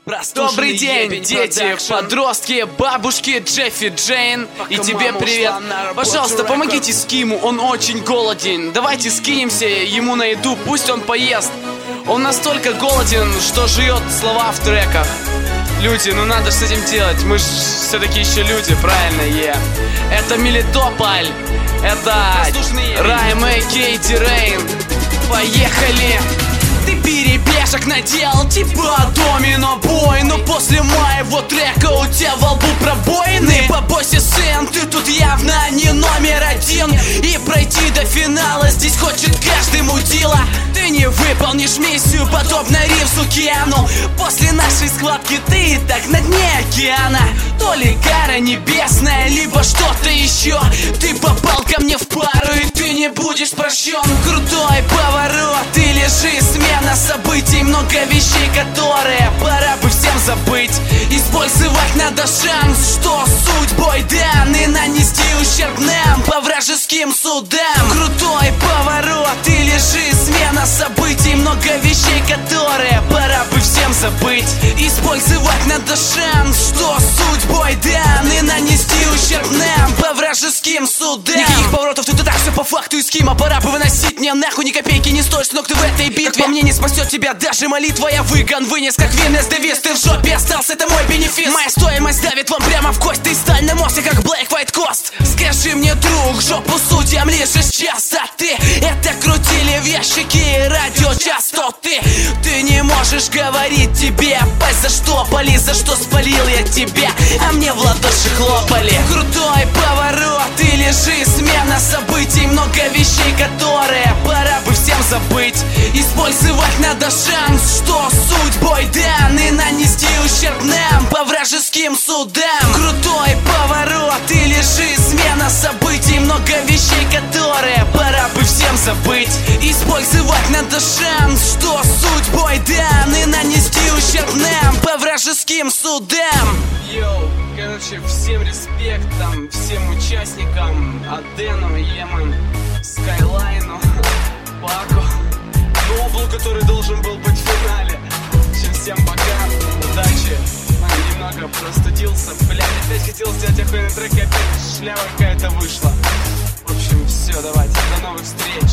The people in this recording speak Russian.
Добрый день, дети, подростки, бабушки, Джеффи, Джейн. И тебе привет. Пожалуйста, помогите Скиму, он очень голоден. Давайте скинемся ему на еду, пусть он поест. Он настолько голоден, что жует слова в треках. Люди, ну надо с этим делать. Мы ж все-таки еще люди, правильно, Это Мелитополь. Это Райм и Кейти Рейн. Поехали! Ты перебежек наделал, типа домино бой. Но после моего трека у тебя во лбу пробоины. Побойся, сын, ты тут явно не номер один. И пройти до финала здесь хочет каждый мудила. Ты не выполнишь миссию, подобно Ривзу Киану. После нашей схватки ты и так на дне океана. То ли кара небесная, либо что-то еще. Ты попал ко мне в пару, и ты не будешь прощен. Крутой поворот, ты лежишь, смена событий. Много вещей, которые пора бы всем забыть. Использовать надо шанс, что судьбой дан, и нанести ущерб нам по вражеским судам. Крутой поворот, ты лежишь, смена событий. Много вещей, которые пора бы всем забыть. Использовать надо шанс, что судьбой дан, и нанести ущерб нам по вражеским судам. Никаких поворотов, тут и так все по факту и схема. Пора бы выносить мне нахуй, ни копейки не стоишь, ног ты в этой битве. Во мне не спасет тебя даже молитва, я выгон вынес как Винес Девис. Ты в жопе остался, это мой бенефис. Моя стоимость давит вам прямо в кость. Ты сталь на мосте, как Блэк White Coast. Скажи мне, друг, жопу судьям лежишь частоты. Это крутили в ящике радиочастоты. Ты не можешь говорить, тебе пасть за что пали, за что спалил я тебя, а мне в ладоши хлопали. Крутой поворот, ты лежишь, смена событий. Много вещей, которые пора бы всем забыть. Использовать надо шанс, что судьбой дан, и нанести ущерб нам по вражеским судам. Крутой поворот, ты лежишь, смена событий. Много вещей, которые пора бы всем забыть. Использовать надо шанс, что судьбой дан, и нанести ущерб нам по вражеским судам. Йоу, короче, всем респект там, всем участникам, Адену, Еман, Скайлайну, Паку, Ноблу, который должен был быть в финале. Всем пока, удачи. Немного простудился, блядь, опять хотел сделать охуенный трек, и опять шлява какая-то вышла. В общем, все, давайте, до новых встреч.